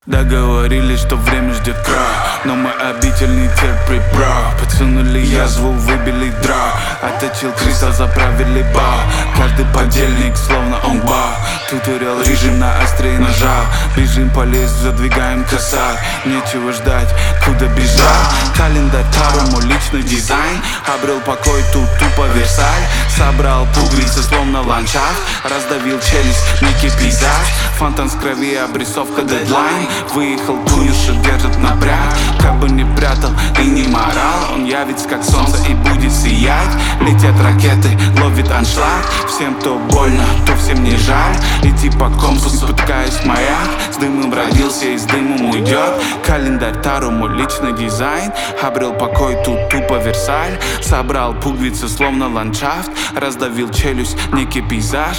Договорились, что время ждет край, но мы обитель не терпит брак. Подсунули язву, выбили драк, отточил кристалл, заправили бар. Каждый подельник, словно он бар. Туториал режим на острие ножа. Бежим по лесу, задвигаем косарь. Нечего ждать, куда бежать. Календарь Таро, мой личный дизайн. Обрел покой, тут тупо Версаль. Собрал пуговицы, словно ландшафт. Раздавил челюсть, некий пейзаж. Фонтан с крови, обрисовка, дедлайн. Выехал Пуюша, держит напряг. Как бы не прятал и не морал, он явится как солнце и будет сиять. Летят ракеты, ловит аншлаг. Всем то больно, то всем не жаль. Иди по компасу, спотыкаясь маяк. С дымом родился и с дымом уйдет. Календарь Таро, мой личный дизайн. Обрел покой, тут тупо Версаль. Собрал пуговицы, словно ландшафт. Раздавил челюсть, некий пейзаж.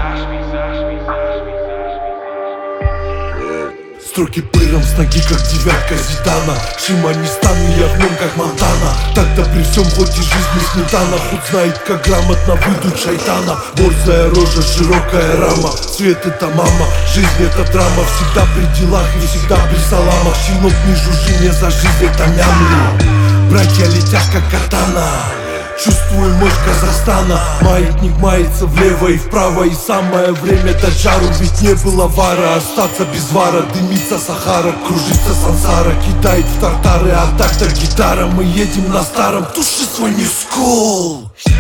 Строки пыром с ноги, как девятка Зидана. Шима не стану, я в нем как Монтана. Тогда при всем, хоть и жизнь не сметана. Худ знает, как грамотно выдуть шайтана. Борзая рожа, широкая рама. Свет это мама, жизнь это драма. Всегда при делах и всегда при саламах. Щенок не жужжи, мне за жизнь это мямли. Братья летят как катана. Чувствую мощь Казахстана. Маятник мается влево и вправо. И самое время дать жару, ведь не было вара. Остаться без вара, дымится Сахара. Кружится сансара, кидает в тартары. А так-то гитара, мы едем на старом. Туши свой нискол.